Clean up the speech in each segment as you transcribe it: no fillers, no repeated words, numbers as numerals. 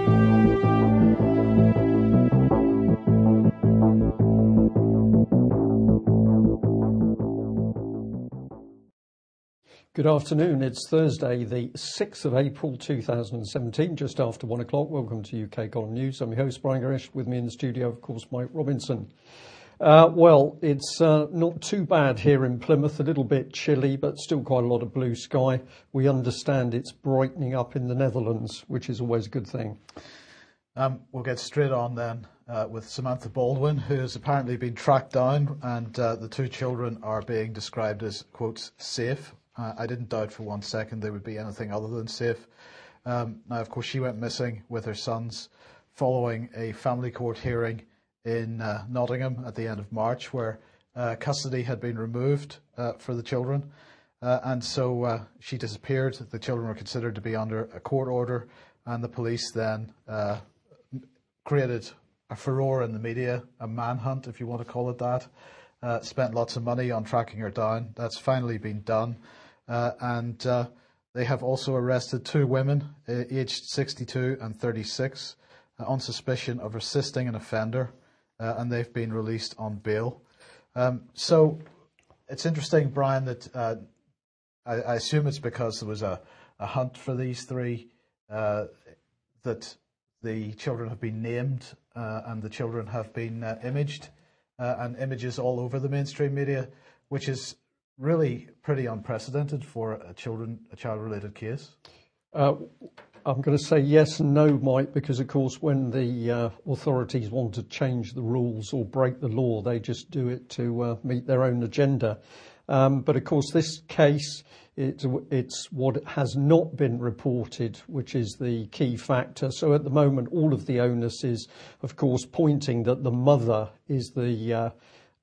Good afternoon. It's Thursday, the 6th of April 2017, just after 1 o'clock. Welcome to UK Column News. I'm your host, Brian Gerrish. With me in the studio, of course, Mike Robinson. Well, it's not too bad here in Plymouth, a little bit chilly, but still quite a lot of blue sky. We understand it's brightening up in the Netherlands, which is always a good thing. We'll get straight on then with Samantha Baldwin, who has apparently been tracked down, and the two children are being described as, quotes, safe. I didn't doubt for 1 second they would be anything other than safe. Now, of course, she went missing with her sons following a family court hearing in Nottingham at the end of March, where custody had been removed for the children. And so she disappeared. The children were considered to be under a court order, and the police then created a furore in the media, a manhunt, if you want to call it that. Spent lots of money on tracking her down. That's finally been done. And they have also arrested two women, aged 62 and 36, on suspicion of assisting an offender, and they've been released on bail. So it's interesting, Brian, that I assume it's because there was a hunt for these three that the children have been named and the children have been imaged, and images all over the mainstream media, which is really pretty unprecedented for a child-related case. I'm going to say yes and no, Mike, because, of course, when the authorities want to change the rules or break the law, they just do it to meet their own agenda. But, of course, this case, it's what has not been reported, which is the key factor. So at the moment, all of the onus is, of course, pointing that the mother is the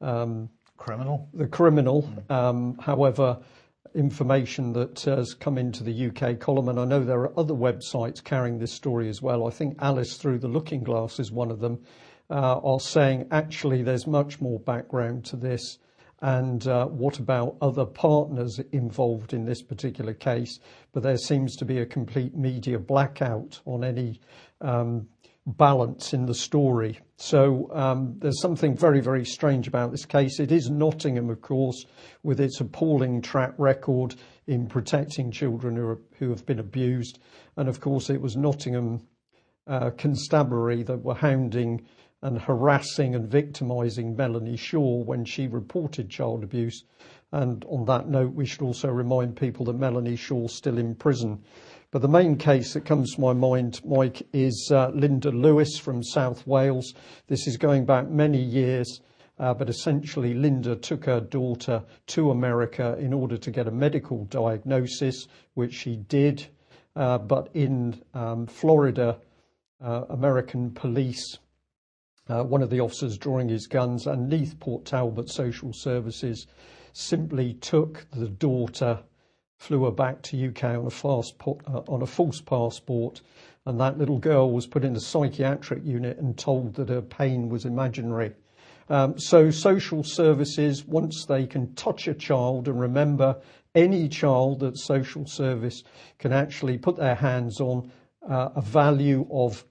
criminal. However, information that has come into the UK column, and I know there are other websites carrying this story as well. I think Alice Through the Looking Glass is one of them, are saying actually there's much more background to this. And what about other partners involved in this particular case? But there seems to be a complete media blackout on any balance in the story. So there's something very, very strange about this case. It is Nottingham, of course, with its appalling track record in protecting children who have been abused. And of course, it was Nottingham Constabulary that were hounding and harassing and victimising Melanie Shaw when she reported child abuse. And on that note, we should also remind people that Melanie Shaw's still in prison. But the main case that comes to my mind, Mike, is Linda Lewis from South Wales. This is going back many years, but essentially Linda took her daughter to America in order to get a medical diagnosis, which she did. But in Florida, American police, one of the officers drawing his guns, and Neath Port Talbot Social Services simply took the daughter, flew her back to UK on a false passport, and that little girl was put in a psychiatric unit and told that her pain was imaginary. So social services, once they can touch a child, and remember, any child that social service can actually put their hands on, a value of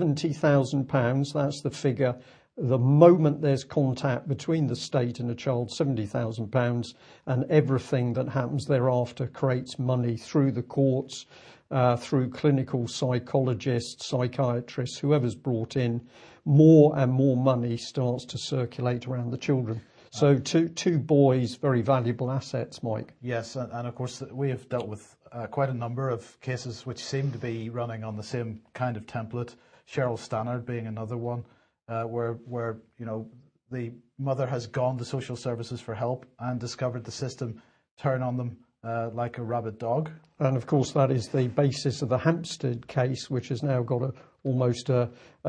£70,000, that's the figure. The moment there's contact between the state and a child, £70,000, and everything that happens thereafter creates money through the courts, through clinical psychologists, psychiatrists, whoever's brought in. More and more money starts to circulate around the children. So two boys, very valuable assets, Mike. Yes, and of course we have dealt with quite a number of cases which seem to be running on the same kind of template. Cheryl Stannard being another one. Where you know the mother has gone to social services for help and discovered the system turn on them like a rabid dog. And of course that is the basis of the Hampstead case, which has now got almost a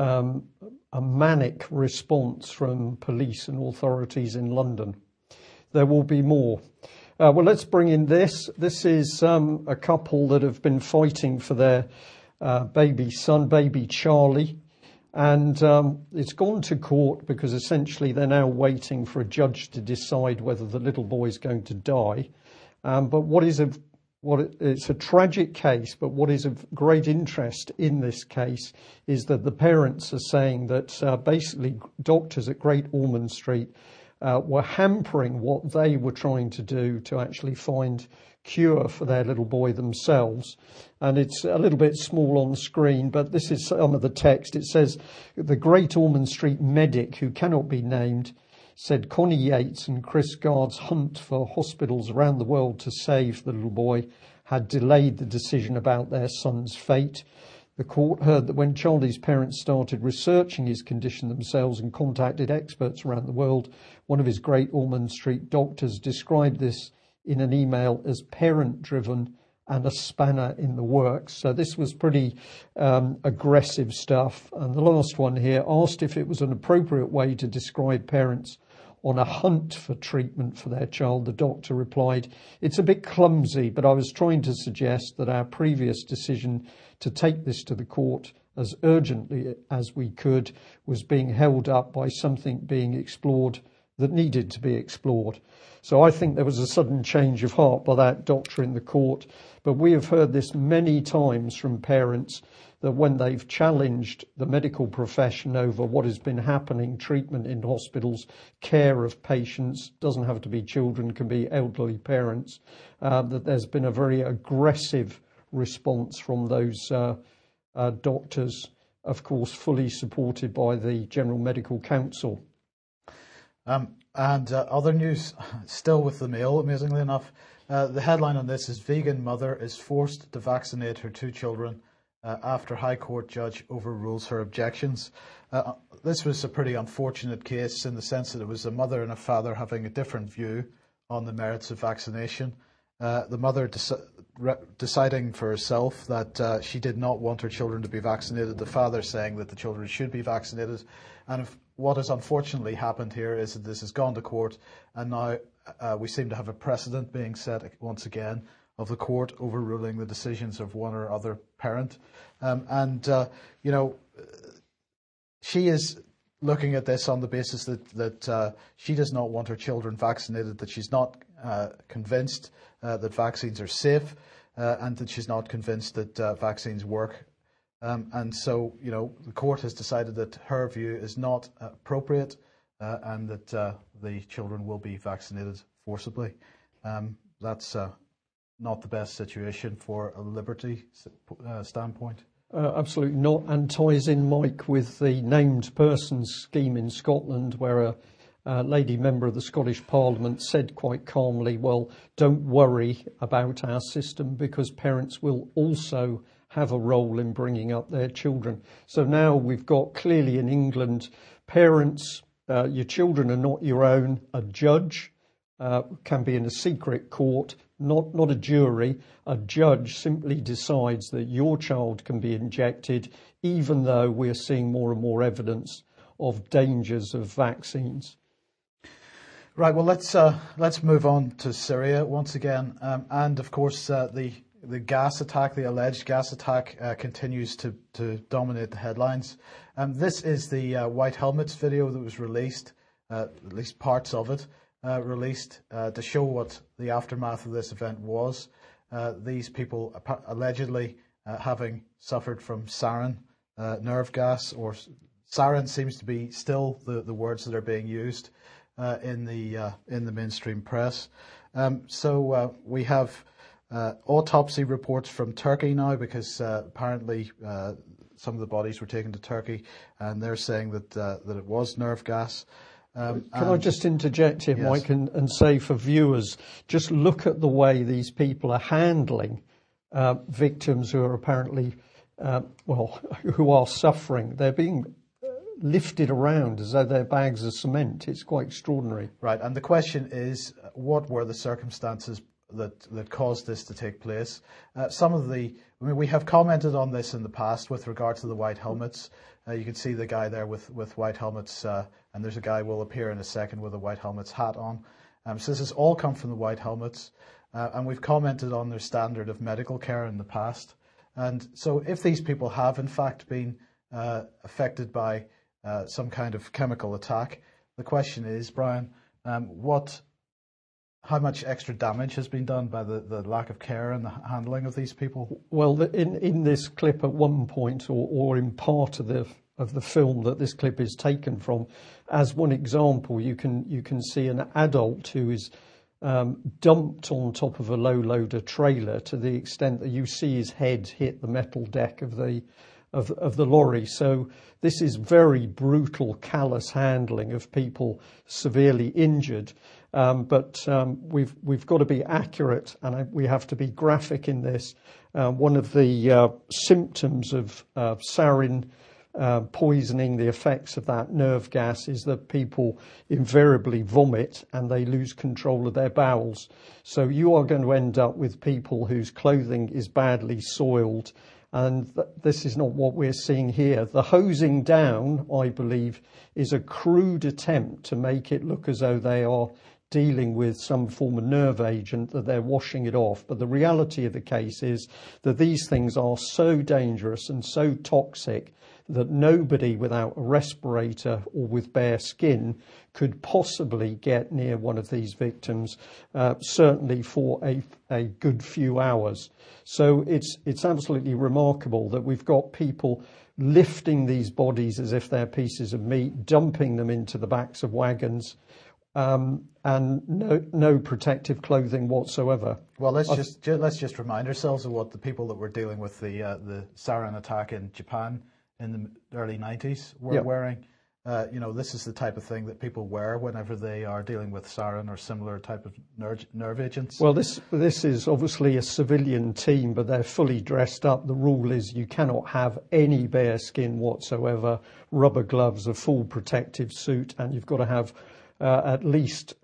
manic response from police and authorities in London. There will be more. Well, let's bring in this. This is a couple that have been fighting for their baby son, baby Charlie. And it's gone to court because essentially they're now waiting for a judge to decide whether the little boy is going to die. But what is of it's a tragic case, but what is of great interest in this case is that the parents are saying that basically doctors at Great Ormond Street were hampering what they were trying to do to actually find cure for their little boy themselves. And it's a little bit small on the screen, but this is some of the text. It says, the Great Ormond Street medic, who cannot be named, said Connie Yates and Chris Guard's hunt for hospitals around the world to save the little boy had delayed the decision about their son's fate. The court heard that when Charlie's parents started researching his condition themselves and contacted experts around the world, one of his Great Ormond Street doctors described this in an email as parent-driven and a spanner in the works. So this was pretty aggressive stuff. And the last one here asked if it was an appropriate way to describe parents on a hunt for treatment for their child. The doctor replied, it's a bit clumsy, but I was trying to suggest that our previous decision to take this to the court as urgently as we could was being held up by something being explored that needed to be explored. So I think there was a sudden change of heart by that doctor in the court. But we have heard this many times from parents that when they've challenged the medical profession over what has been happening, treatment in hospitals, care of patients, doesn't have to be children, can be elderly parents, that there's been a very aggressive response from those doctors, of course, fully supported by the General Medical Council. Other news, still with the Mail, amazingly enough, the headline on this is Vegan Mother is Forced to Vaccinate Her 2 Children After High Court Judge Overrules Her Objections. This was a pretty unfortunate case in the sense that it was a mother and a father having a different view on the merits of vaccination. The mother deciding for herself that she did not want her children to be vaccinated, the father saying that the children should be vaccinated. And what has unfortunately happened here is that this has gone to court, and now we seem to have a precedent being set once again of the court overruling the decisions of one or other parent. She is looking at this on the basis that she does not want her children vaccinated, that she's not convinced that vaccines are safe, and that she's not convinced that vaccines work. And so, the court has decided that her view is not appropriate, and that the children will be vaccinated forcibly. That's not the best situation for a liberty standpoint. Absolutely not, and ties in, Mike, with the named persons scheme in Scotland, where a lady member of the Scottish Parliament said quite calmly, well, don't worry about our system because parents will also have a role in bringing up their children. So now we've got clearly in England, parents, your children are not your own. A judge can be in a secret court, not a jury. A judge simply decides that your child can be injected, even though we're seeing more and more evidence of dangers of vaccines. Right, well, let's move on to Syria once again. And of course, the gas attack, the alleged gas attack, continues to dominate the headlines. This is the White Helmets video that was released, at least parts of it, released to show what the aftermath of this event was. These people allegedly having suffered from sarin nerve gas, or sarin seems to be still the words that are being used in the mainstream press. So we have autopsy reports from Turkey now, because apparently some of the bodies were taken to Turkey, and they're saying that it was nerve gas. Can I just interject here, yes, Mike, and say for viewers, just look at the way these people are handling victims who are apparently, who are suffering. They're being lifted around as though they're bags of cement. It's quite extraordinary. Right, and the question is, what were the circumstances that caused this to take place? We have commented on this in the past with regard to the white helmets. You can see the guy there with white helmets, and there's a guy will appear in a second with a white helmets hat on. So this has all come from the white helmets, and we've commented on their standard of medical care in the past. And so if these people have in fact been affected by some kind of chemical attack, the question is, Brian, what how much extra damage has been done by the lack of care and the handling of these people? Well, in this clip at one point, or in part of the film that this clip is taken from, as one example, you can see an adult who is dumped on top of a low loader trailer to the extent that you see his head hit the metal deck of the lorry. So this is very brutal, callous handling of people severely injured. But we've got to be accurate, and we have to be graphic in this. One of the symptoms of sarin poisoning, the effects of that nerve gas, is that people invariably vomit and they lose control of their bowels. So you are going to end up with people whose clothing is badly soiled. And this is not what we're seeing here. The hosing down, I believe, is a crude attempt to make it look as though they are dealing with some form of nerve agent, that they're washing it off. But the reality of the case is that these things are so dangerous and so toxic that nobody without a respirator or with bare skin could possibly get near one of these victims, certainly for a good few hours. So it's absolutely remarkable that we've got people lifting these bodies as if they're pieces of meat, dumping them into the backs of wagons, and no protective clothing whatsoever. Well, let's just remind ourselves of what the people that were dealing with the sarin attack in Japan in the early 90s were wearing. This is the type of thing that people wear whenever they are dealing with sarin or similar type of nerve agents. Well, this is obviously a civilian team, but they're fully dressed up. The rule is you cannot have any bare skin whatsoever, rubber gloves, a full protective suit, and you've got to have at least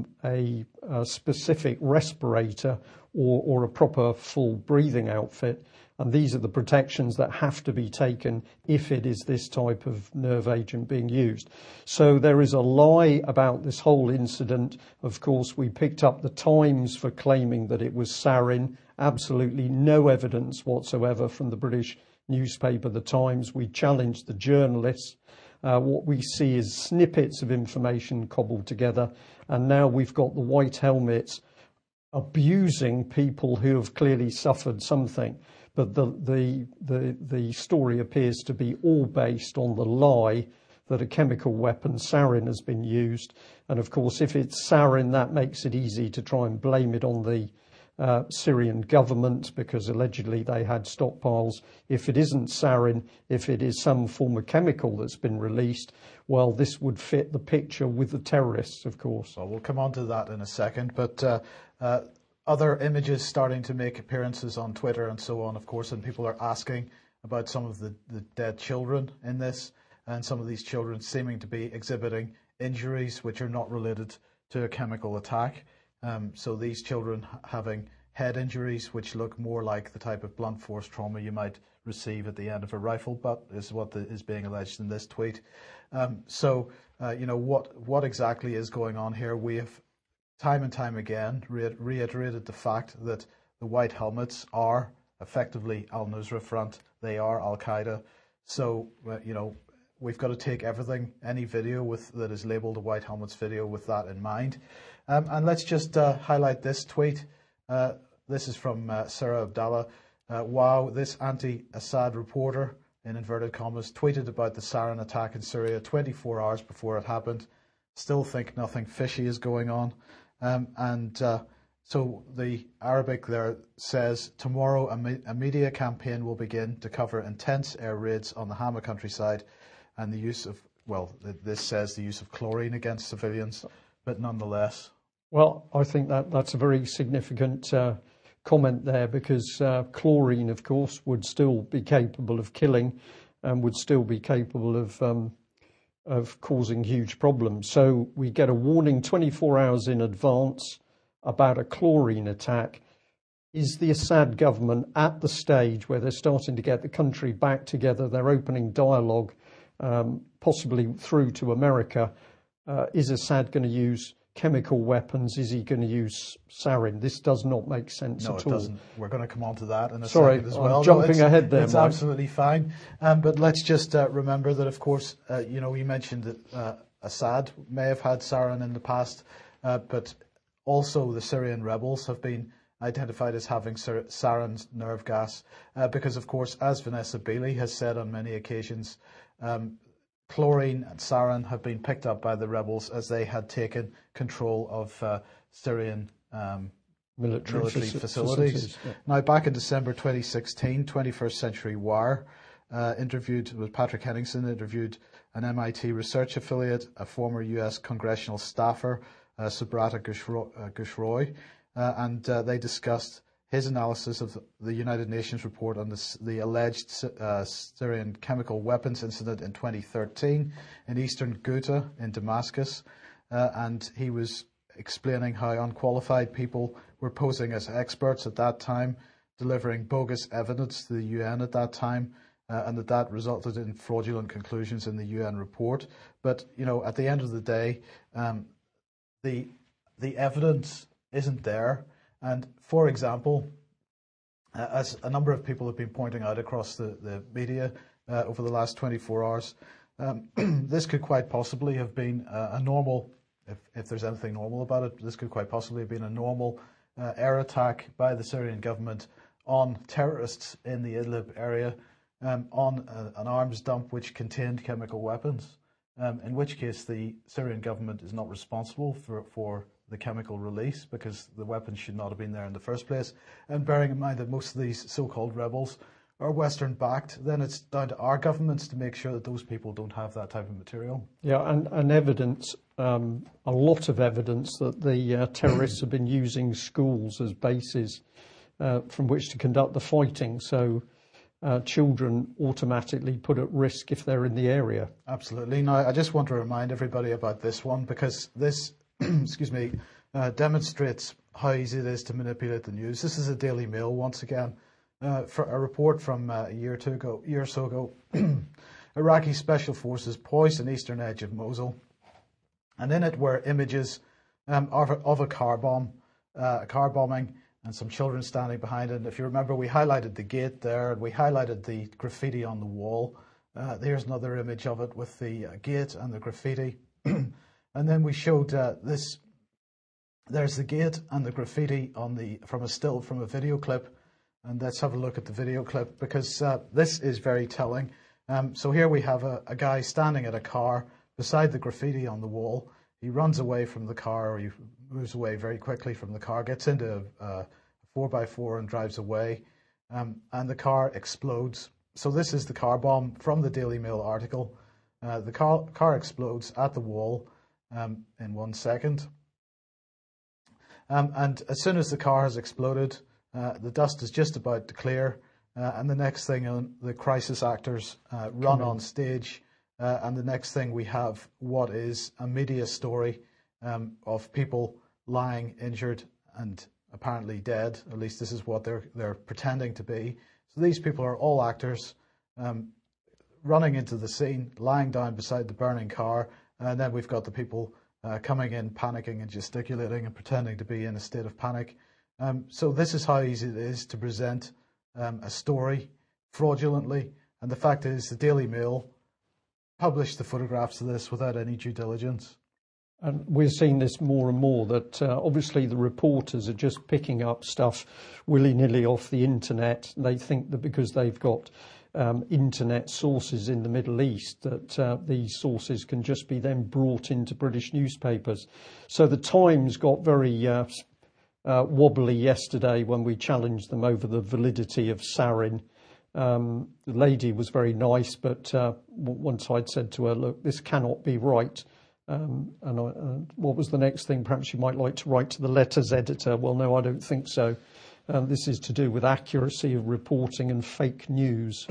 a specific respirator or a proper full breathing outfit. And these are the protections that have to be taken if it is this type of nerve agent being used. So there is a lie about this whole incident. Of course, we picked up the Times for claiming that it was sarin. Absolutely no evidence whatsoever from the British newspaper, the Times. We challenged the journalists. What we see is snippets of information cobbled together. And now we've got the white helmets abusing people who have clearly suffered something. But the story appears to be all based on the lie that a chemical weapon, sarin, has been used. And of course, if it's sarin, that makes it easy to try and blame it on the Syrian government, because allegedly they had stockpiles. If it isn't sarin, if it is some form of chemical that's been released, well, this would fit the picture with the terrorists, of course. Well, we'll come on to that in a second. But other images starting to make appearances on Twitter and so on, of course, and people are asking about some of the dead children in this, and some of these children seeming to be exhibiting injuries which are not related to a chemical attack. So these children having head injuries which look more like the type of blunt force trauma you might receive at the end of a rifle butt, is what is being alleged in this tweet. What exactly is going on here? We have time and time again reiterated the fact that the white helmets are effectively Al-Nusra Front. They are Al-Qaeda. So, we've got to take everything, any video that is labelled a white helmets video, with that in mind. And let's just highlight this tweet. This is from Sarah Abdallah. Wow, this anti-Assad reporter, in inverted commas, tweeted about the sarin attack in Syria 24 hours before it happened. Still think nothing fishy is going on. So the Arabic there says, tomorrow a media campaign will begin to cover intense air raids on the Hama countryside and the use of, this says the use of chlorine against civilians, but nonetheless. Well, I think that's a very significant comment there, because chlorine, of course, would still be capable of killing and would still be capable of causing huge problems. So we get a warning 24 hours in advance about a chlorine attack. Is the Assad government at the stage where they're starting to get the country back together? They're opening dialogue, possibly through to America. Is Assad going to use chemical weapons? Is he going to use sarin? This does not make sense at all. No, it doesn't. We're going to come on to that in a second as well. I'm jumping ahead there, It's Mike. absolutely fine. But let's just remember that, of course, you mentioned that Assad may have had sarin in the past, but Also, the Syrian rebels have been identified as having sarin nerve gas because, of course, as Vanessa Beeley has said on many occasions, chlorine and sarin have been picked up by the rebels as they had taken control of Syrian military facilities. Yeah. Now, back in December 2016, 21st Century Wire Patrick Henningsen interviewed an MIT research affiliate, a former US congressional staffer, Subrata Ghosh, and they discussed his analysis of the United Nations report on the alleged Syrian chemical weapons incident in 2013 in eastern Ghouta in Damascus, and he was explaining how unqualified people were posing as experts at that time, delivering bogus evidence to the UN at that time, and that resulted in fraudulent conclusions in the UN report. But, you know, at the end of the day, the evidence isn't there. And, for example, as a number of people have been pointing out across the media over the last 24 hours, this could quite possibly have been a normal, if there's anything normal about it, this could quite possibly have been a normal air attack by the Syrian government on terrorists in the Idlib area, on an arms dump which contained chemical weapons, in which case the Syrian government is not responsible for the chemical release because the weapons should not have been there in the first place. And bearing in mind that most of these so-called rebels are Western backed, then it's down to our governments to make sure that those people don't have that type of material. Yeah, and evidence, a lot of evidence that the terrorists have been using schools as bases from which to conduct the fighting. So children automatically put at risk if they're in the area. Absolutely. Now, I just want to remind everybody about this one because this, demonstrates how easy it is to manipulate the news. This is a Daily Mail once again. For a report from a year or so ago, Iraqi special forces poised an eastern edge of Mosul, and in it were images of a car bombing, and some children standing behind it. And if you remember, we highlighted the gate there, and we highlighted the graffiti on the wall. There's another image of it with the gate and the graffiti, and then we showed this. There's the gate and the graffiti from a video clip. And let's have a look at the video clip because this is very telling. So here we have a guy standing at a car beside the graffiti on the wall. He runs away from the car, or he moves away very quickly from the car, gets into a 4x4 and drives away. And the car explodes. So this is the car bomb from the Daily Mail article. The car explodes at the wall in 1 second. And as soon as the car has exploded, the dust is just about to clear, and the next thing, the crisis actors run on stage, and the next thing we have what is a media story of people lying injured and apparently dead. At least this is what they're pretending to be. So these people are all actors running into the scene, lying down beside the burning car, and then we've got the people coming in, panicking and gesticulating and pretending to be in a state of panic. So this is how easy it is to present a story fraudulently. And the fact is the Daily Mail published the photographs of this without any due diligence. And we're seeing this more and more, that obviously the reporters are just picking up stuff willy-nilly off the internet. They think that because they've got internet sources in the Middle East, that these sources can just be then brought into British newspapers. So the Times got very wobbly yesterday when we challenged them over the validity of sarin. The lady was very nice, but once I'd said to her, look, this cannot be right. What was the next thing? Perhaps you might like to write to the letters editor. Well, no, I don't think so. This is to do with accuracy of reporting and fake news.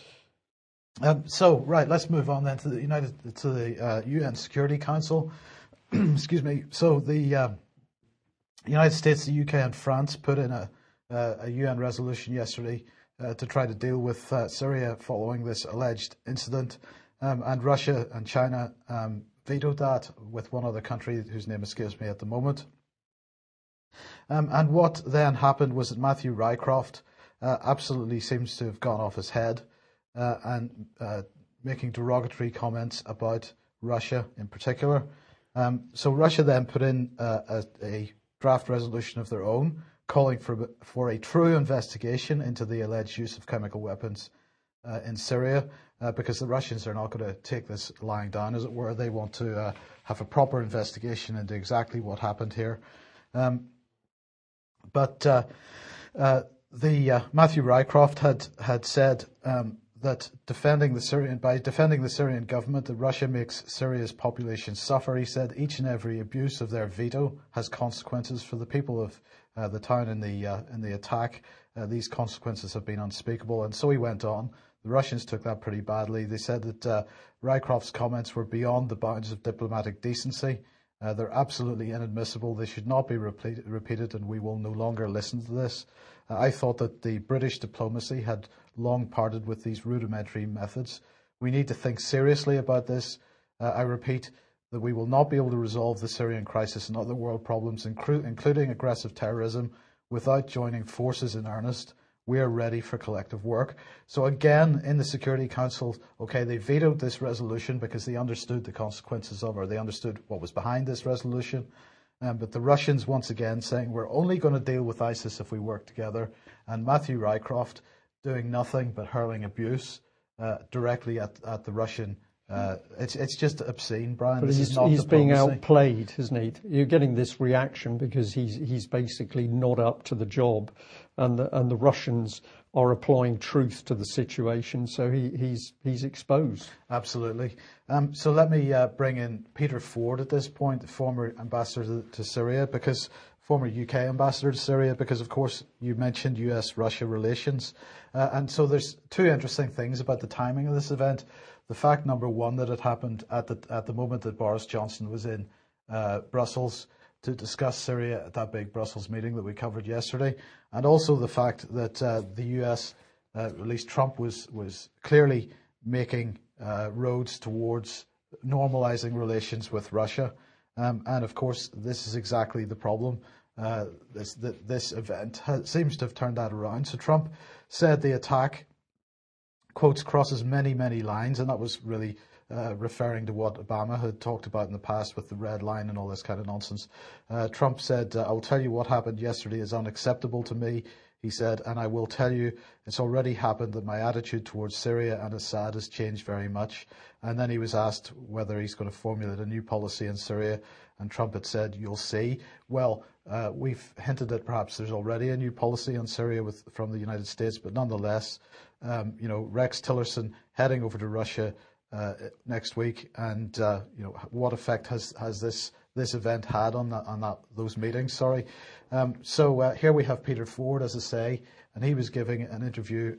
Right, let's move on then to the UN Security Council. Excuse me. So the United States, the UK, and France put in a UN resolution yesterday to try to deal with Syria following this alleged incident, and Russia and China vetoed that with one other country whose name escapes me at the moment. And what then happened was that Matthew Rycroft absolutely seems to have gone off his head and making derogatory comments about Russia in particular. So Russia then put in a draft resolution of their own, calling for a true investigation into the alleged use of chemical weapons in Syria, because the Russians are not going to take this lying down, as it were. They want to have a proper investigation into exactly what happened here. But Matthew Rycroft had said that by defending the Syrian government, that Russia makes Syria's population suffer. He said each and every abuse of their veto has consequences for the people of the town in the attack. These consequences have been unspeakable. And so he went on. The Russians took that pretty badly. They said that Rycroft's comments were beyond the bounds of diplomatic decency. They're absolutely inadmissible. They should not be repeated, and we will no longer listen to this. I thought that the British diplomacy had long parted with these rudimentary methods. We need to think seriously about this. I repeat that we will not be able to resolve the Syrian crisis and other world problems, including aggressive terrorism, without joining forces in earnest. We are ready for collective work. So again, in the Security Council, they vetoed this resolution because they understood the consequences of it, or they understood what was behind this resolution. But the Russians, once again, saying we're only going to deal with ISIS if we work together. And Matthew Rycroft doing nothing but hurling abuse directly at the Russian. It's just obscene, Brian. But this he's, is not he's diplomacy. being outplayed, isn't he? You're getting this reaction because he's basically not up to the job, and the Russians are applying truth to the situation, so he's exposed. Absolutely. So let me bring in Peter Ford at this point, the former ambassador to Syria, former UK ambassador to Syria, because of course you mentioned US-Russia relations. And so there's two interesting things about the timing of this event. The fact, number one, that it happened at the moment that Boris Johnson was in Brussels to discuss Syria at that big Brussels meeting that we covered yesterday, and also the fact that the US, at least Trump, was clearly making roads towards normalizing relations with Russia. And of course, this is exactly the problem. This event seems to have turned that around. So Trump said the attack, quotes, crosses many, many lines, and that was really referring to what Obama had talked about in the past with the red line and all this kind of nonsense. Trump said, I'll tell you what happened yesterday is unacceptable to me, he said, and I will tell you it's already happened that my attitude towards Syria and Assad has changed very much. And then he was asked whether he's going to formulate a new policy in Syria, and Trump had said, you'll see. Well, we've hinted that perhaps there's already a new policy on Syria from the United States, but nonetheless, Rex Tillerson heading over to Russia next week, and what effect has this event had on those meetings? Sorry. So here we have Peter Ford, as I say, and he was giving an interview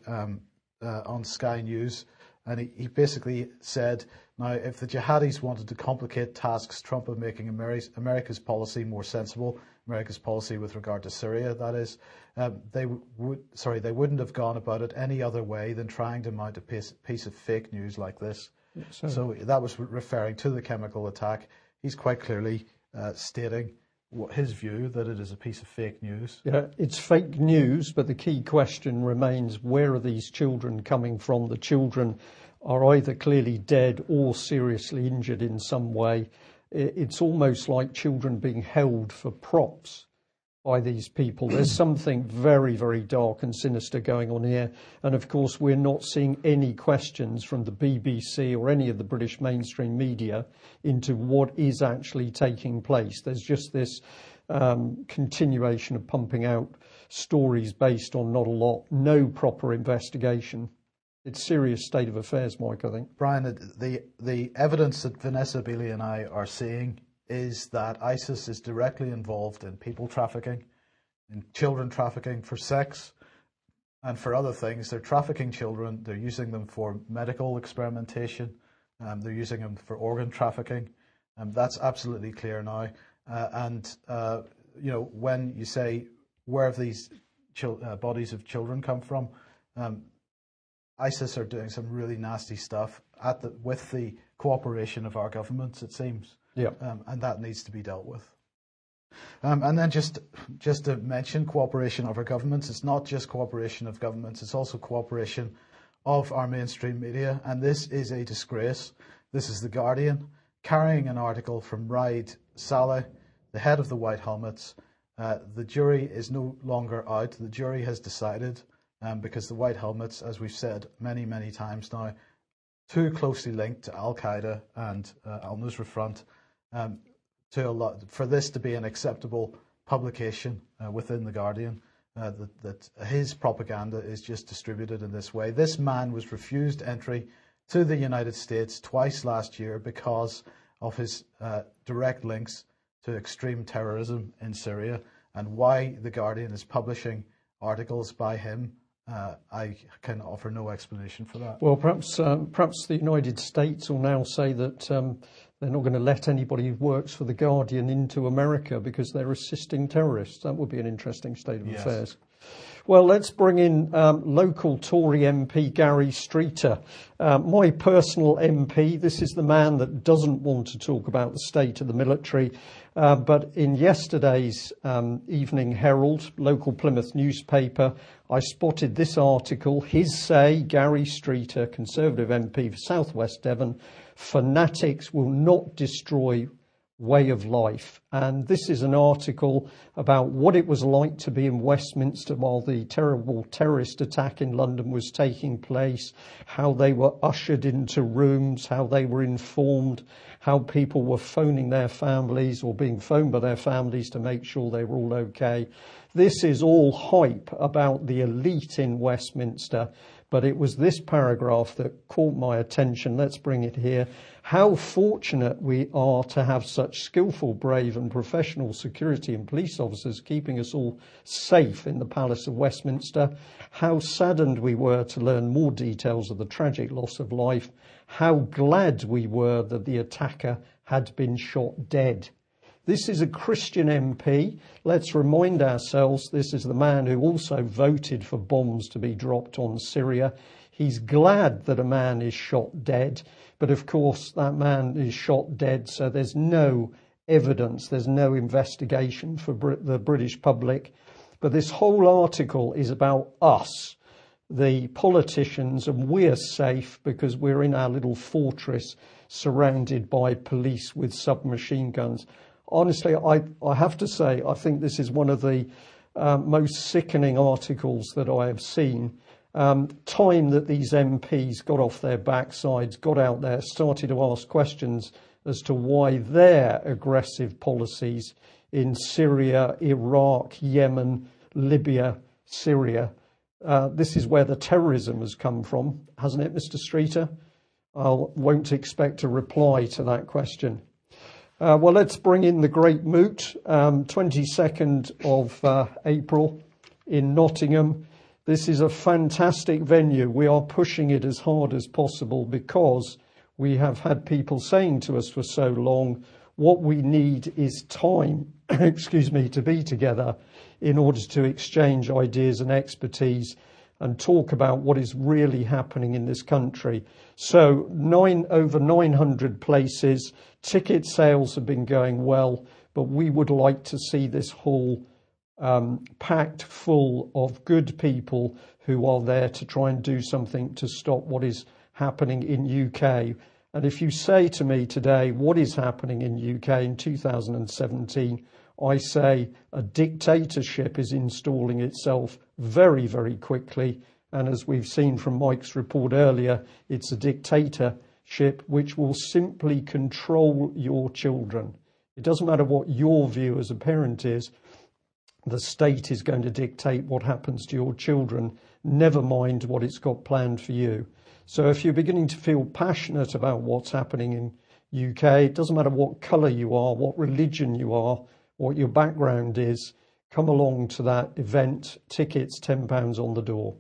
on Sky News, and he basically said, now, if the jihadis wanted to complicate tasks, Trump of making America's policy more sensible, America's policy with regard to Syria, that is, they wouldn't have gone about it any other way than trying to mount a piece of fake news like this. So that was referring to the chemical attack. He's quite clearly stating his view that it is a piece of fake news. Yeah, it's fake news, but the key question remains, where are these children coming from? The children are either clearly dead or seriously injured in some way. It's almost like children being held for props by these people. There's something very, very dark and sinister going on here. And of course, we're not seeing any questions from the BBC or any of the British mainstream media into what is actually taking place. There's just this continuation of pumping out stories based on not a lot, no proper investigation. It's a serious state of affairs, Mike, I think. Brian, the evidence that Vanessa Beeley and I are seeing is that ISIS is directly involved in people trafficking, in children trafficking for sex and for other things. They're trafficking children. They're using them for medical experimentation. They're using them for organ trafficking. That's absolutely clear now. When you say, where have these bodies of children come from? ISIS are doing some really nasty stuff with the cooperation of our governments, it seems. Yeah. And that needs to be dealt with. And then just to mention cooperation of our governments, it's not just cooperation of governments, it's also cooperation of our mainstream media. And this is a disgrace. This is The Guardian carrying an article from Raed Saleh, the head of the White Helmets, The jury is no longer out. The jury has decided, because the white helmets, as we've said many, many times now, too closely linked to Al-Qaeda and Al-Nusra Front, for this to be an acceptable publication within The Guardian, that his propaganda is just distributed in this way. This man was refused entry to the United States twice last year because of his direct links to extreme terrorism in Syria, and why The Guardian is publishing articles by him. I can offer no explanation for that. Well, perhaps the United States will now say that they're not going to let anybody who works for The Guardian into America because they're assisting terrorists. That would be an interesting state of affairs. Well, let's bring in local Tory MP Gary Streeter, my personal MP. This is the man that doesn't want to talk about the state of the military. But in yesterday's Evening Herald, local Plymouth newspaper, I spotted this article. His say, Gary Streeter, Conservative MP for South West Devon, fanatics will not destroy way of life. And this is an article about what it was like to be in Westminster while the terrible terrorist attack in London was taking place, how they were ushered into rooms, how they were informed, how people were phoning their families or being phoned by their families to make sure they were all okay. This is all hype about the elite in Westminster, but it was this paragraph that caught my attention. Let's bring it here. How fortunate we are to have such skillful, brave and professional security and police officers keeping us all safe in the Palace of Westminster. How saddened we were to learn more details of the tragic loss of life. How glad we were that the attacker had been shot dead. This is a Christian MP. Let's remind ourselves this is the man who also voted for bombs to be dropped on Syria. He's glad that a man is shot dead, but of course that man is shot dead, so there's no evidence, there's no investigation for the British public. But this whole article is about us, the politicians, and we're safe because we're in our little fortress surrounded by police with submachine guns. Honestly, I have to say, I think this is one of the most sickening articles that I have seen. Time that these MPs got off their backsides, got out there, started to ask questions as to why their aggressive policies in Syria, Iraq, Yemen, Libya, Syria, this is where the terrorism has come from, hasn't it, Mr. Streeter? I won't expect a reply to that question. Well, let's bring in the Great Moot, 22nd of April in Nottingham. This is a fantastic venue. We are pushing it as hard as possible because we have had people saying to us for so long, what we need is time, to be together in order to exchange ideas and expertise and talk about what is really happening in this country. So over 900 places, ticket sales have been going well, but we would like to see this hall packed full of good people who are there to try and do something to stop what is happening in UK. And if you say to me today, what is happening in UK in 2017, I say a dictatorship is installing itself very, very quickly. And as we've seen from Mike's report earlier, it's a dictatorship which will simply control your children. It doesn't matter what your view as a parent is. The state is going to dictate what happens to your children, never mind what it's got planned for you. So if you're beginning to feel passionate about what's happening in UK, it doesn't matter what colour you are, what religion you are, what your background is, come along to that event. Tickets, £10 on the door.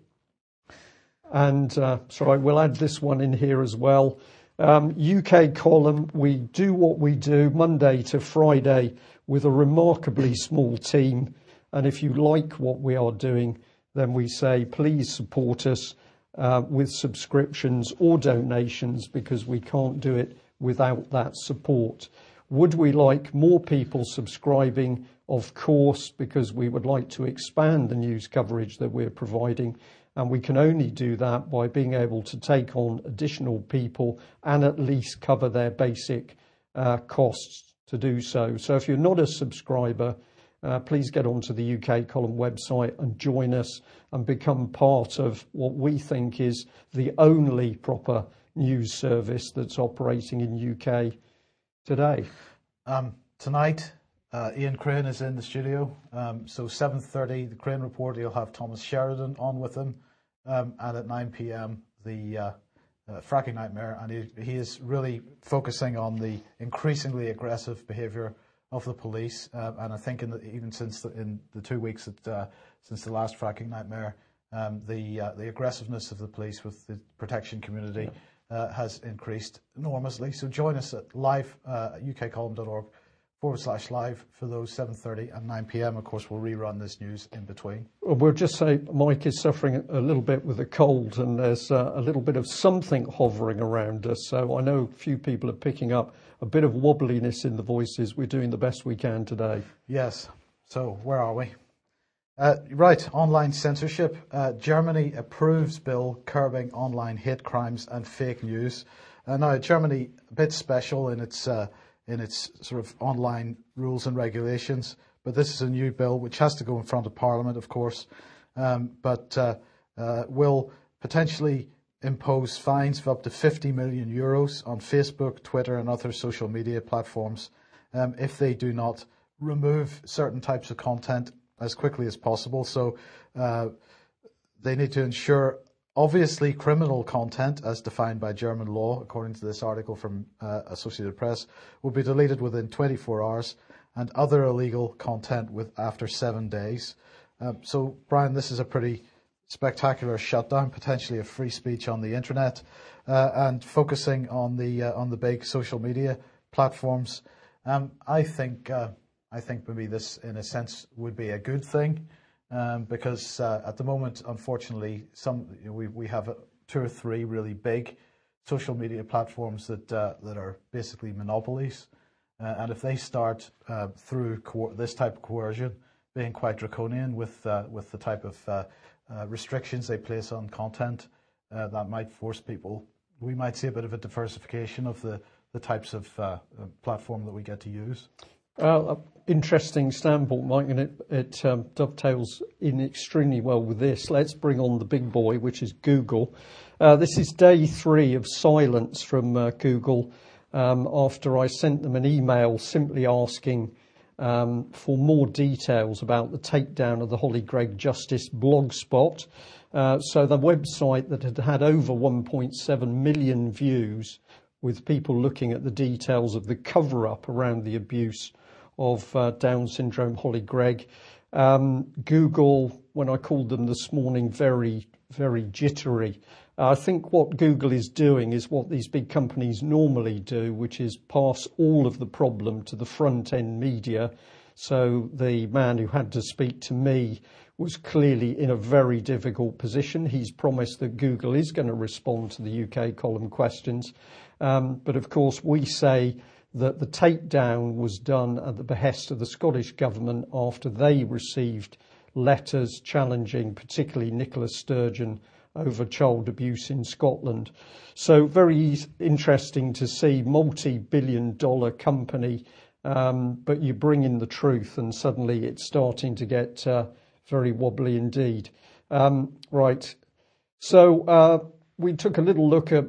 And sorry, we'll add this one in here as well. UK column, we do what we do Monday to Friday with a remarkably small team. And if you like what we are doing, then we say, please support us with subscriptions or donations, because we can't do it without that support. Would we like more people subscribing? Of course, because we would like to expand the news coverage that we're providing. And we can only do that by being able to take on additional people and at least cover their basic costs to do so. So if you're not a subscriber, please get onto the UK Column website and join us and become part of what we think is the only proper news service that's operating in UK today. Tonight, Ian Crane is in the studio. So 7:30, the Crane Report, he'll have Thomas Sheridan on with him. And at 9 p.m, the fracking nightmare. And he is really focusing on the increasingly aggressive behaviour of the police. And I think even since in the 2 weeks since the last fracking nightmare, the aggressiveness of the police with the protection community has increased enormously. So join us at live, ukcolumn.org/live for those 7:30 and 9 p.m. Of course, we'll rerun this news in between. We'll just say Mike is suffering a little bit with a cold, and there's a little bit of something hovering around us. So I know a few people are picking up a bit of wobbliness in the voices. We're doing the best we can today. Yes. So where are we? Right, online censorship. Germany approves bill curbing online hate crimes and fake news. Now, Germany, a bit special in its sort of online rules and regulations, but this is a new bill which has to go in front of Parliament, of course, but will potentially impose fines of up to 50 million euros on Facebook, Twitter and other social media platforms if they do not remove certain types of content as quickly as possible. So they need to ensure, obviously, criminal content, as defined by German law, according to this article from Associated Press, will be deleted within 24 hours, and other illegal content after 7 days. So, Brian, this is a pretty spectacular shutdown, potentially of free speech on the internet, and focusing on the big social media platforms. I think maybe this, in a sense, would be a good thing, because at the moment, unfortunately, we have 2 or 3 really big social media platforms that are basically monopolies, and if they start through this type of coercion, being quite draconian with the type of restrictions they place on content, that might force people. We might see a bit of a diversification of the types of platform that we get to use. Interesting standpoint, Mike, and it dovetails in extremely well with this. Let's bring on the big boy, which is Google. This is day 3 of silence from Google after I sent them an email simply asking for more details about the takedown of the Holly Gregg Justice blogspot. So the website that had over 1.7 million views, with people looking at the details of the cover-up around the abuse of Down syndrome Holly Gregg. Google, when I called them this morning, very, very jittery. I think what Google is doing is what these big companies normally do, which is pass all of the problem to the front-end media. So the man who had to speak to me was clearly in a very difficult position. He's promised that Google is going to respond to the UK column questions. But of course, we say that the takedown was done at the behest of the Scottish government after they received letters challenging particularly Nicola Sturgeon over child abuse in Scotland. So very interesting to see multi-billion-dollar company, but you bring in the truth and suddenly it's starting to get very wobbly indeed. Right. So we took a little look at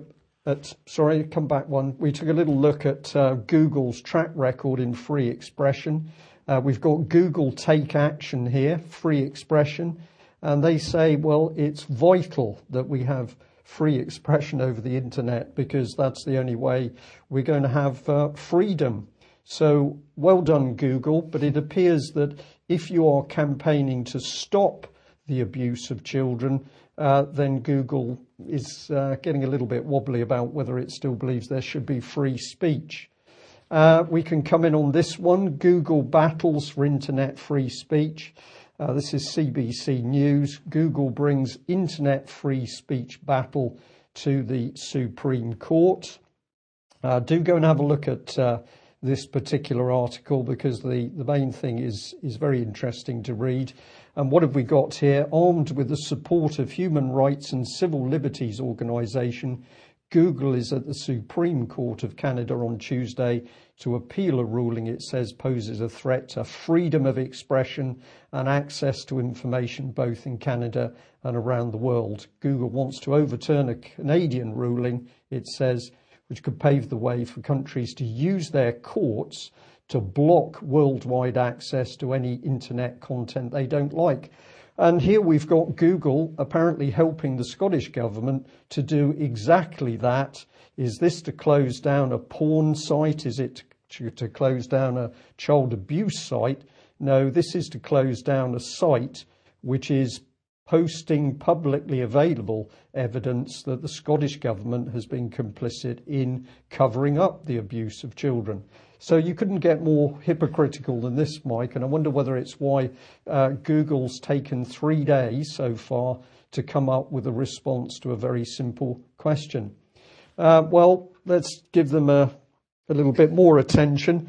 we took a little look at Google's track record in free expression. We've got Google Take Action here, free expression, and they say, well, it's vital that we have free expression over the internet because that's the only way we're going to have freedom. So well done, Google, but it appears that if you are campaigning to stop the abuse of children, then Google is getting a little bit wobbly about whether it still believes there should be free speech. We can come in on this one. Google battles for internet free speech. This is CBC News. Google brings internet free speech battle to the Supreme Court. Do go and have a look at this particular article because the main thing is very interesting to read. And what have we got here? Armed with the support of human rights and civil liberties organisation, Google is at the Supreme Court of Canada on Tuesday to appeal a ruling it says poses a threat to freedom of expression and access to information both in Canada and around the world. Google wants to overturn a Canadian ruling, it says, which could pave the way for countries to use their courts to block worldwide access to any internet content they don't like. And here we've got Google apparently helping the Scottish government to do exactly that. Is this to close down a porn site? Is it to close down a child abuse site? No, this is to close down a site which is posting publicly available evidence that the Scottish government has been complicit in covering up the abuse of children. So you couldn't get more hypocritical than this, Mike, and I wonder whether it's why Google's taken 3 days so far to come up with a response to a very simple question. Well, let's give them a little bit more attention.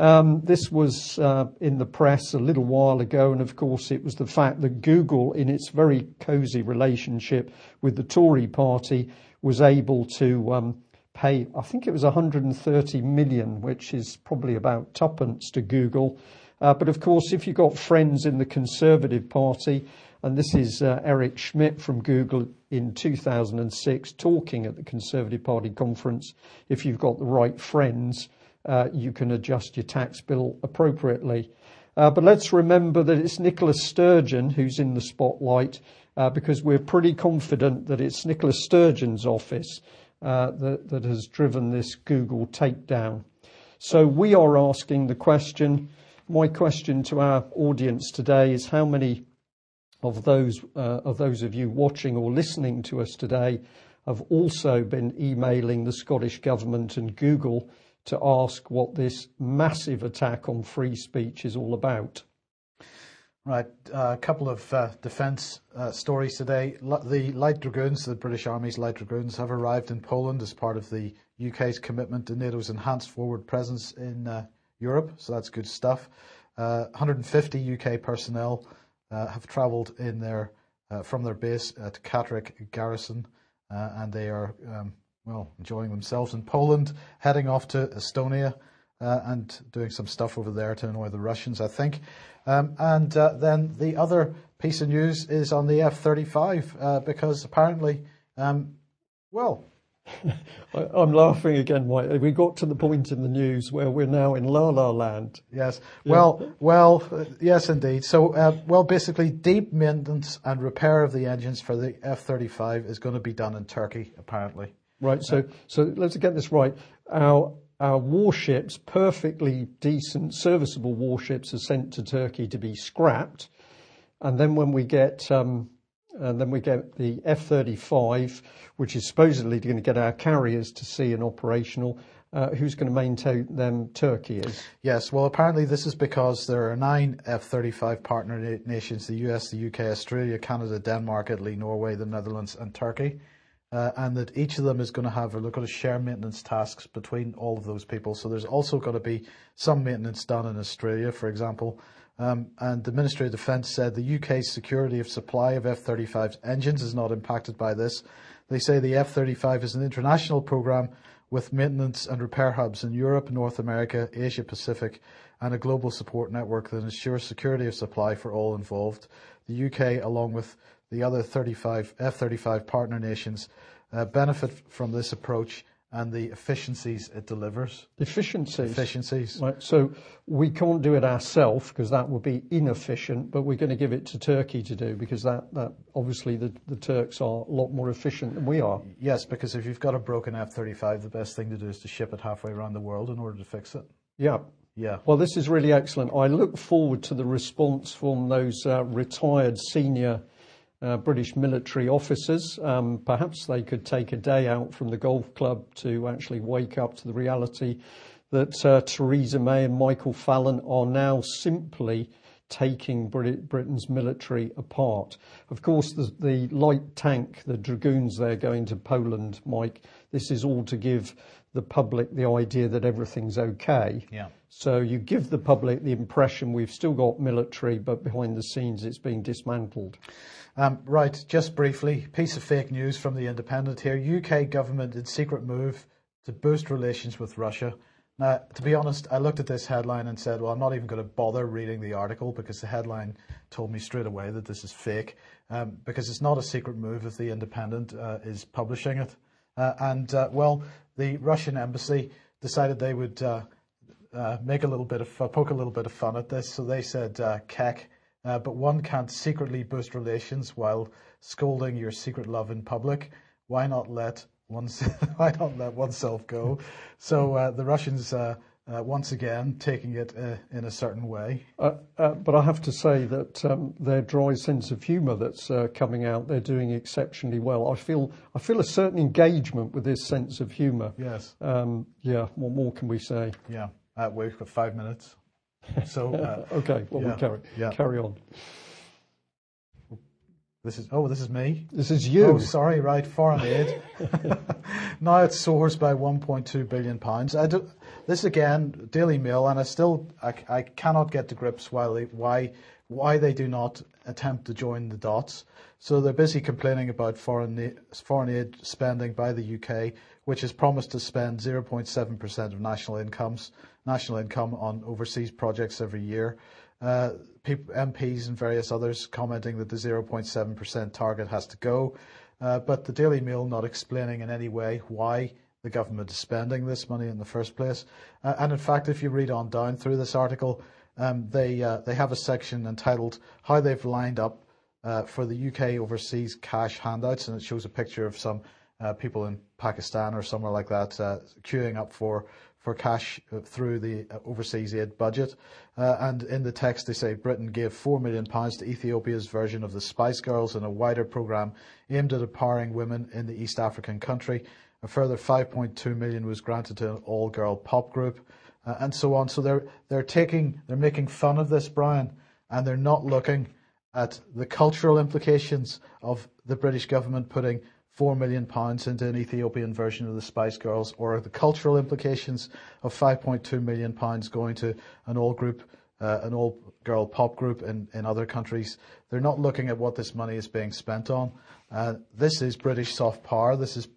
This was in the press a little while ago, and of course it was the fact that Google, in its very cosy relationship with the Tory party, was able to pay, I think it was 130 million, which is probably about tuppence to Google. But of course, if you've got friends in the Conservative Party, and this is Eric Schmidt from Google in 2006 talking at the Conservative Party conference, if you've got the right friends, you can adjust your tax bill appropriately. But let's remember that it's Nicola Sturgeon who's in the spotlight, because we're pretty confident that it's Nicola Sturgeon's office that has driven this Google takedown. So we are asking the question. My question to our audience today is how many of those of you watching or listening to us today have also been emailing the Scottish Government and Google to ask what this massive attack on free speech is all about? Right, a couple of defence stories today. The Light Dragoons, the British Army's Light Dragoons, have arrived in Poland as part of the UK's commitment to NATO's enhanced forward presence in Europe, so that's good stuff. 150 UK personnel have travelled in from their base at Catterick Garrison, and they are enjoying themselves in Poland, heading off to Estonia and doing some stuff over there to annoy the Russians, I think. And then the other piece of news is on the F-35, because apparently, I'm laughing again, Mike. We got to the point in the news where we're now in La La Land. Yes. Yeah. Yes, indeed. So, basically, deep maintenance and repair of the engines for the F-35 is going to be done in Turkey, apparently. Right. So let's get this right. Our warships, perfectly decent, serviceable warships, are sent to Turkey to be scrapped, and then when we get the F-35, which is supposedly going to get our carriers to sea and operational. Who's going to maintain them? Turkey is. Yes. Well, apparently this is because there are 9 F-35 partner nations: the US, the UK, Australia, Canada, Denmark, Italy, Norway, the Netherlands, and Turkey. And that each of them is going to have, they're going to share maintenance tasks between all of those people. So there's also going to be some maintenance done in Australia, for example. And the Ministry of Defence said the UK's security of supply of F-35's engines is not impacted by this. They say the F-35 is an international programme with maintenance and repair hubs in Europe, North America, Asia Pacific, and a global support network that ensures security of supply for all involved. The UK, along with the other F-35 partner nations, benefit from this approach and the efficiencies it delivers. Efficiencies. Right. So we can't do it ourselves because that would be inefficient, but we're going to give it to Turkey to do because that obviously the Turks are a lot more efficient than we are. Yes, because if you've got a broken F-35, the best thing to do is to ship it halfway around the world in order to fix it. Yeah. Yeah. Well, this is really excellent. I look forward to the response from those retired senior British military officers. Perhaps they could take a day out from the golf club to actually wake up to the reality that Theresa May and Michael Fallon are now simply taking Britain's military apart. Of course, the light tank, the Dragoons there going to Poland, Mike, this is all to give the public the idea that everything's okay. Yeah. So you give the public the impression we've still got military, but behind the scenes it's being dismantled. Right, just briefly, piece of fake news from The Independent here. UK government in secret move to boost relations with Russia. Now, to be honest, I looked at this headline and said, well, I'm not even going to bother reading the article because the headline told me straight away that this is fake, because it's not a secret move if The Independent is publishing it. Well, the Russian embassy decided they would poke a little bit of fun at this. So they said, keck, but one can't secretly boost relations while scolding your secret love in public. Why not let oneself go? So the Russians, once again, taking it in a certain way. But I have to say that their dry sense of humour that's coming out, they're doing exceptionally well. I feel a certain engagement with this sense of humour. Yes. Yeah. What more can we say? Yeah. We've got 5 minutes. So okay. Well, yeah, we'll carry on. This is me. This is you. Oh, sorry. Right, foreign aid. Now it soars by £1.2 billion. This again, Daily Mail, and I cannot get to grips why they do not attempt to join the dots. So they're busy complaining about foreign aid spending by the UK, which has promised to spend 0.7% of national income on overseas projects every year. MPs and various others commenting that the 0.7% target has to go, but the Daily Mail not explaining in any way why the government is spending this money in the first place. And in fact, if you read on down through this article, they have a section entitled "How They've Lined Up for the UK Overseas Cash Handouts," and it shows a picture of some people in Pakistan or somewhere like that queuing up for cash through the overseas aid budget. And in the text they say Britain gave £4 million to Ethiopia's version of the Spice Girls in a wider programme aimed at empowering women in the East African country. A further £5.2 million was granted to an all-girl pop group, and so on. So they're making fun of this, Brian, and they're not looking at the cultural implications of the British government putting £4 million into an Ethiopian version of the Spice Girls, or the cultural implications of £5.2 million going to an all-girl pop group in other countries. They're not looking at what this money is being spent on. This is British soft power. This is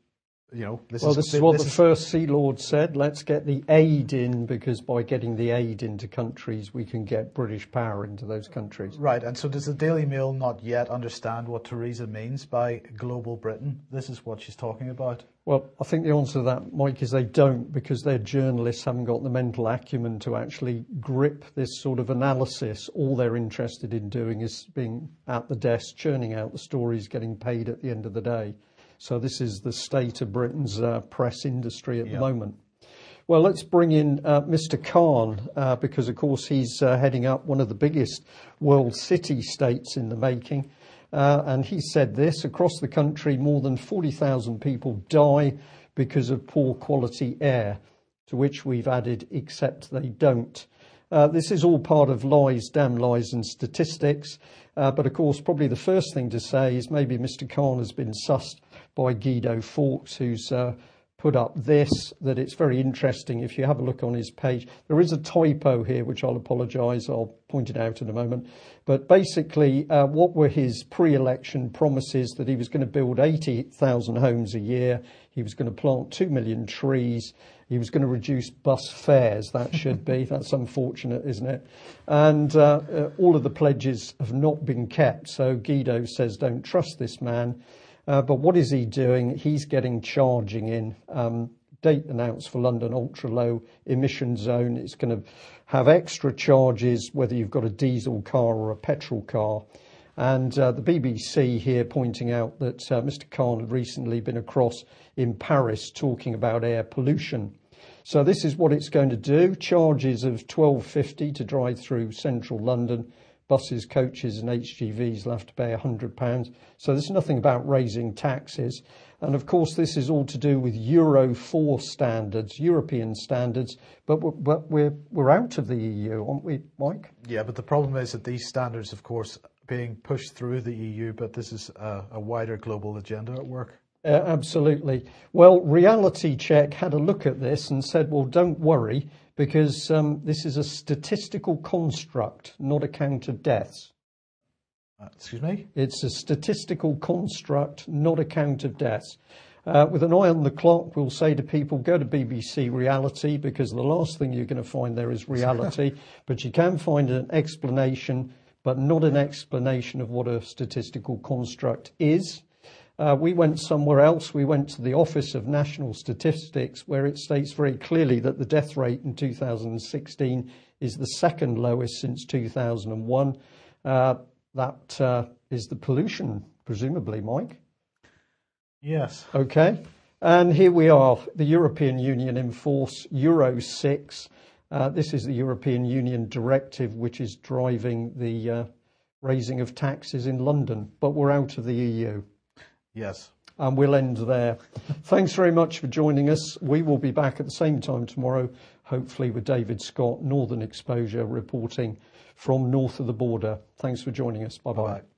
what the First Sea Lord said. Let's get the aid in, because by getting the aid into countries, we can get British power into those countries. Right, and so does the Daily Mail not yet understand what Theresa means by global Britain? This is what she's talking about. Well, I think the answer to that, Mike, is they don't, because their journalists haven't got the mental acumen to actually grip this sort of analysis. All they're interested in doing is being at the desk, churning out the stories, getting paid at the end of the day. So this is the state of Britain's press industry at the moment. Well, let's bring in Mr. Khan, because, of course, he's heading up one of the biggest world city-states in the making. And he said this: across the country, more than 40,000 people die because of poor quality air, to which we've added, except they don't. This is all part of lies, damn lies and statistics. But, of course, probably the first thing to say is maybe Mr. Khan has been sussed by Guido Fawkes, who's put up this, that it's very interesting. If you have a look on his page, there is a typo here, which I'll apologise. I'll point it out in a moment. But basically, what were his pre-election promises? That he was going to build 80,000 homes a year. He was going to plant 2 million trees. He was going to reduce bus fares. That should be. That's unfortunate, isn't it? And all of the pledges have not been kept. So Guido says, don't trust this man. But what is he doing? He's getting charging in. Date announced for London ultra low emission zone. It's going to have extra charges whether you've got a diesel car or a petrol car. And the BBC here pointing out that Mr. Khan had recently been across in Paris talking about air pollution. So this is what it's going to do. Charges of £12.50 to drive through central London, buses, coaches and HGVs will have to pay £100. So there's nothing about raising taxes. And of course, this is all to do with Euro 4 standards, European standards, but we're out of the EU, aren't we, Mike? Yeah, but the problem is that these standards, of course, being pushed through the EU, but this is a wider global agenda at work. Absolutely. Well, Reality Check had a look at this and said, well, don't worry, because this is a statistical construct, not a count of deaths. Excuse me? It's a statistical construct, not a count of deaths. With an eye on the clock, we'll say to people, go to BBC Reality, because the last thing you're going to find there is reality, but you can find an explanation, but not an explanation of what a statistical construct is. We went somewhere else. We went to the Office of National Statistics, where it states very clearly that the death rate in 2016 is the second lowest since 2001. That is the pollution, presumably, Mike? Yes. Okay. And here we are, the European Union enforce Euro 6. This is the European Union directive which is driving the raising of taxes in London, but we're out of the EU. Yes. And we'll end there. Thanks very much for joining us. We will be back at the same time tomorrow, hopefully with David Scott, Northern Exposure, reporting from north of the border. Thanks for joining us. Bye-bye. Bye.